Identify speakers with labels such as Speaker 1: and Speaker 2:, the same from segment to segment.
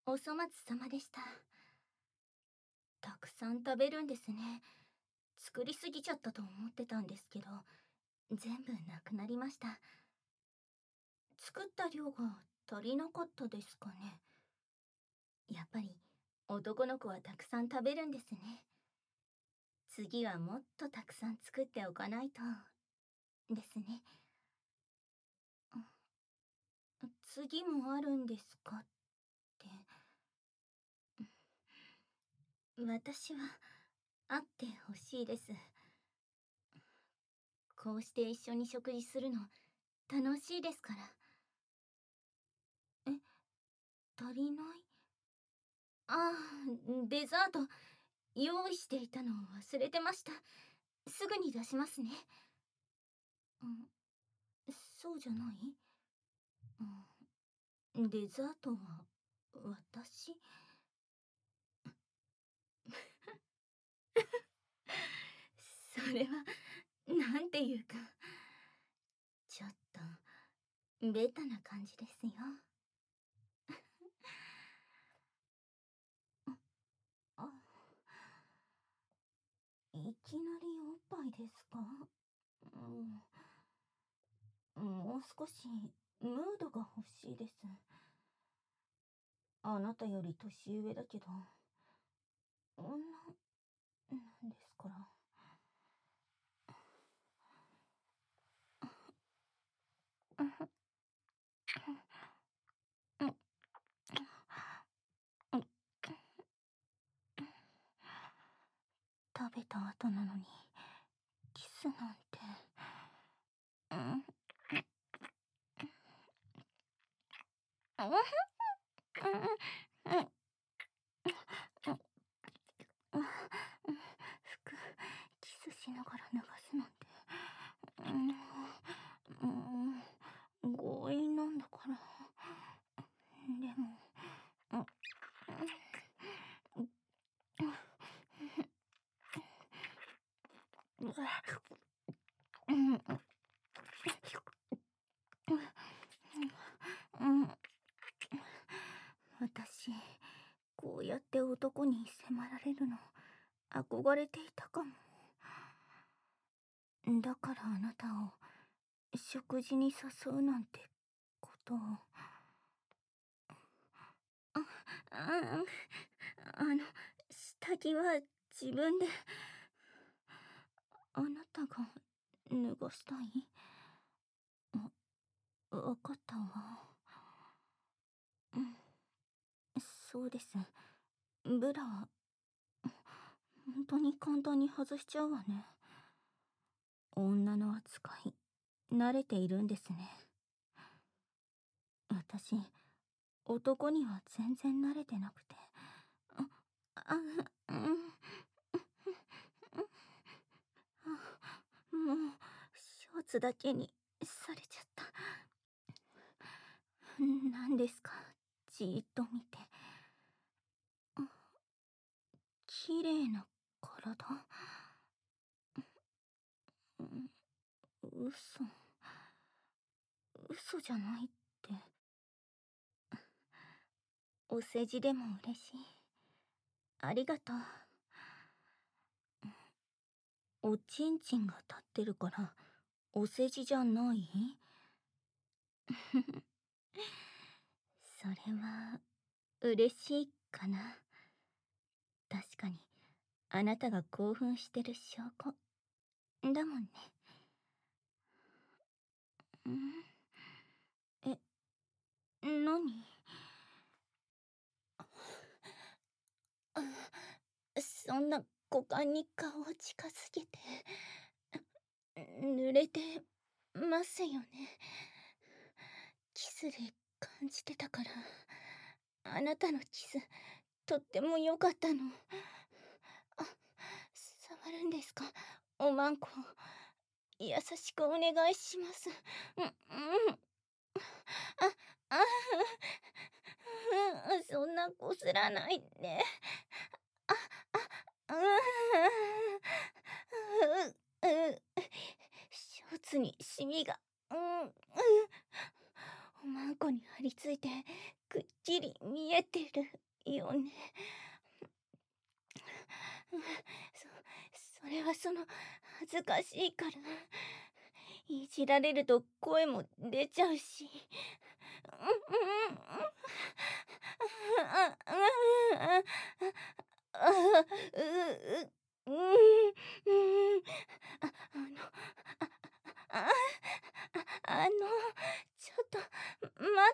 Speaker 1: お粗末様でした。たくさん食べるんですね。作りすぎちゃったと思ってたんですけど、全部なくなりました。作った量が足りなかったですかね。やっぱり男の子はたくさん食べるんですね。次はもっとたくさん作っておかないとですね。次もあるんですかって。私は会ってほしいです。こうして一緒に食事するの楽しいですから。え、足りない？ああ、デザート用意していたのを忘れてました。すぐに出しますね。うん、そうじゃない？デザートは私？それはなんていうか、ちょっとベタな感じですよ。あ、いきなりおっぱいですか？もう少しムードが欲しいです。あなたより年上だけど、女なんですから。食べた後なのにキスなんて。服キスしながら脱がすなんて、強引なんだから。でも、私こうやって男に迫られるの憧れていたかも。だからあなたを食事に誘うなんてことを。あ、あ、下着は自分で。あなたが脱がしたい？わかったわ。うん、そうです。ブラは本当に簡単に外しちゃうわね。女の扱い慣れているんですね。私男には全然慣れてなくて。あ、あ、うん、もうショーツだけにされちゃった。何ですか、じーっと見て。綺麗な体。うん、嘘嘘じゃないって。お世辞でも嬉しい。ありがとう。おちんちんが立ってるからお世辞じゃない？それは嬉しいかな。確かにあなたが興奮してる証拠だもんね。んえ、何？そんな股間に顔を近づけて。濡れてますよね。キスで感じてたから。あなたのキスとっても良かったの。あ、触るんですか？おまんこ。優しくお願いします。うん、うん。あ、あ、そんなこすらないで。あ、あ、ショーツにシミが。うん、うん。 おまんこに張り付いてくっきり見えてるよね。それは恥ずかしいから。いじられると声も出ちゃうし。あの、ちょっと待って。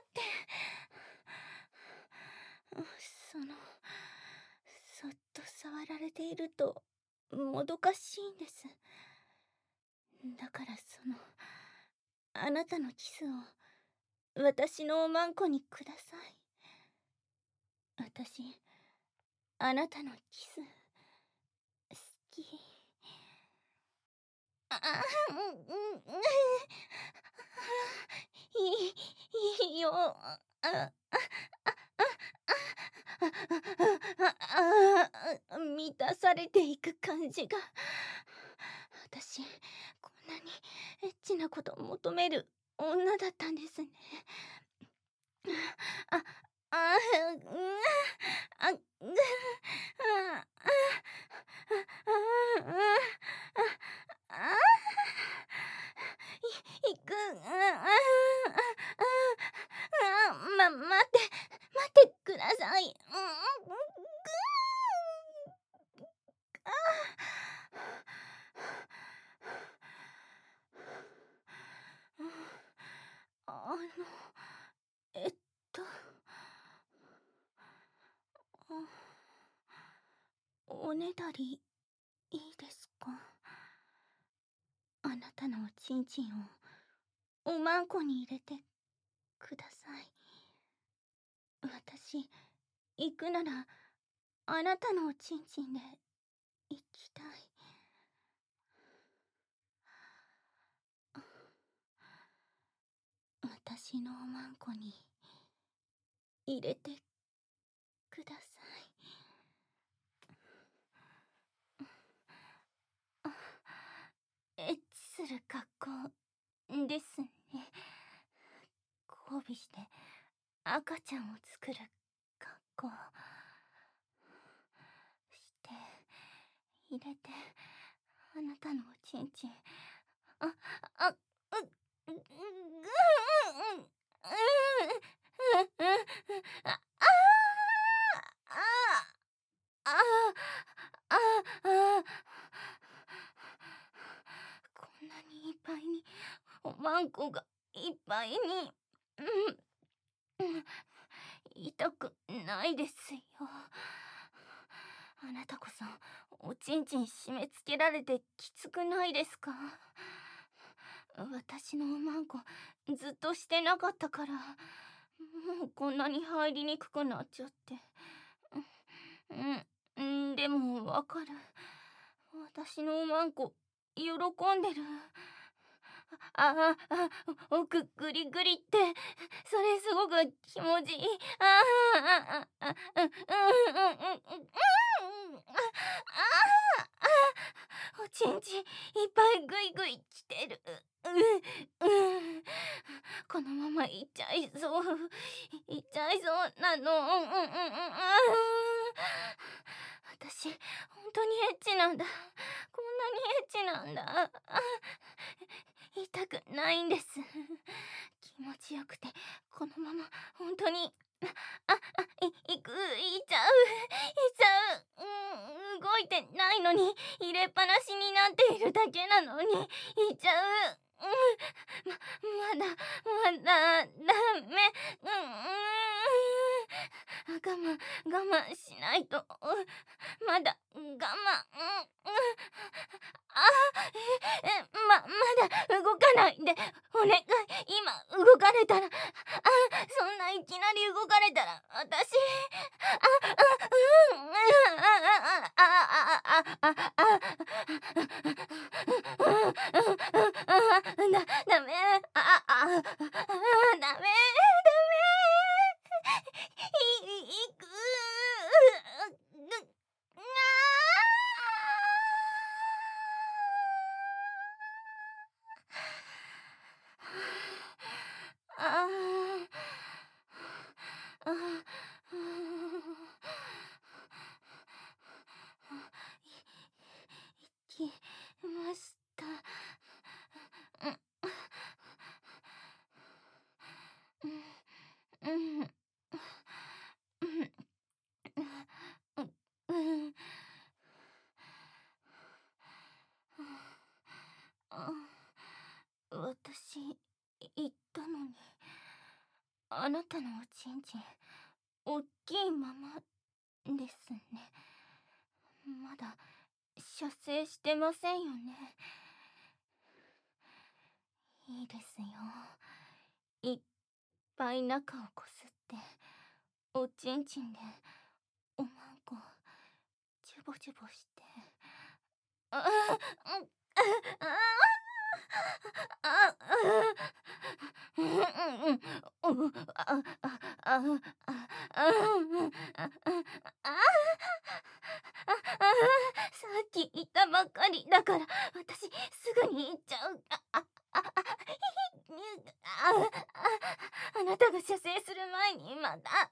Speaker 1: その、そっと触られているともどかしいんです。だからあなたのキスを私のおまんこにください。私、あなたのキス、好き。いいよ。満たされていく感じが。私、こんなにエッチなこと求める女だったんですね。あ、あ、あ、ぐ、いく、待ってください。あの、えっと、おねだり、いいですか？あなたのおちんちんをおまんこに入れてください。私、行くならあなたのおちんちんで行きたい。私のおまんこに入れてください。エッチする格好ですね。交尾して赤ちゃんを作る格好して入れて、あなたのおちんちん、あ、あ、ぐ、ぐ、あ、あ、こんなにいっぱいに、おまんこがいっぱいに、痛くないですよ。あなたこそおちんちん締め付けられてきつくないですか？私のおまんこずっとしてなかったから、もうこんなに入りにくくなっちゃって。でもわかる。私のおまんこ喜んでる。奥グリグリって、それすごく気持ちいい。おちんちんいっぱいグイグイきてる。このままいっちゃいそう。いっちゃいそうなの。私、本当にエッチなんだ。こんなにエッチなんだ。痛くないんです。気持ちよくて、このまま本当に、いっちゃう。動いてないのに、入れっぱなしになっているだけなのに、いっちゃう。まだ、ダメ。我慢しないと。まだ、我慢。まだ動かないで。お願い。今、動かれたら。そんないきなり動かれたら、私、ダメ。ダメ。いく。ああなたのおちんちん、おっきいままですね。まだ射精してませんよね。いいですよ。いっぱい中をこすって、おちんちんでおまんこジュボジュボして。ああ、うん、あ、うん、うん、うん、あ、あ、あ、さっき言ったばっかりだから、私すぐに行っちゃう。あなたが射精する前にまた。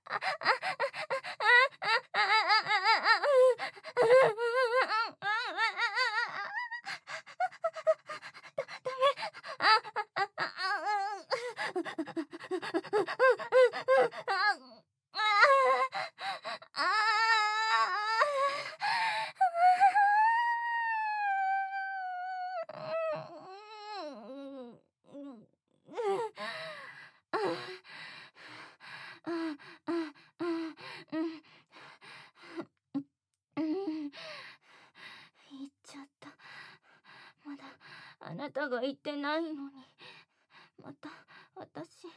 Speaker 1: 言っちゃった。まだあなたが言ってないのに、また私、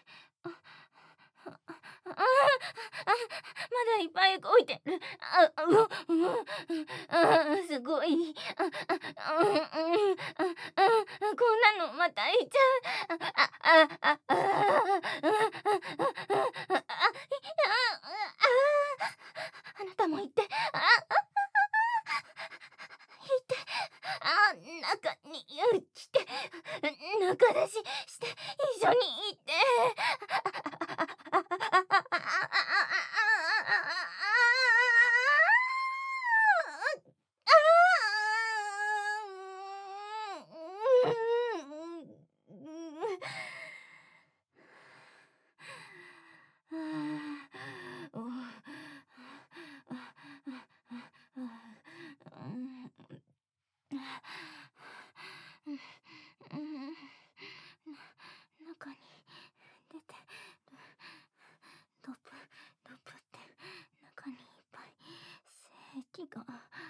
Speaker 1: まだいっぱい動いてる。すごい。こんなのまた言っちゃう。あなたも言って。言って。中に来て。中出しして一緒に行って。中に出てる。ドブドブって中にいっぱい精液が。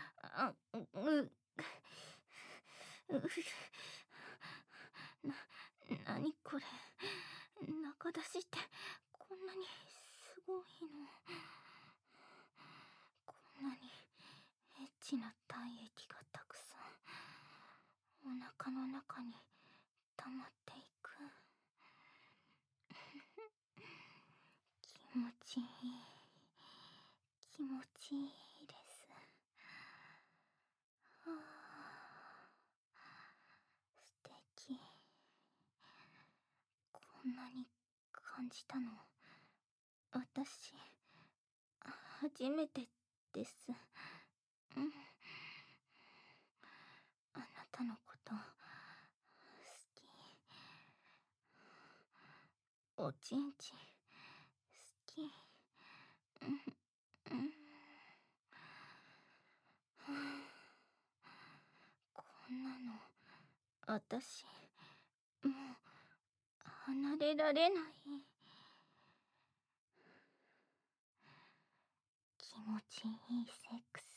Speaker 1: なにこれ。中出しってこんなにすごいの。こんなにエッチな体液がたくさんお腹の中に溜まっていく。気持ちいい。気持ちいいです。はあ、素敵。こんなに感じたの私初めてです。うん、あなたのこと好き。おちんちん好き。うん、うん、こんなの私もう離れられない。気持ちいいセックス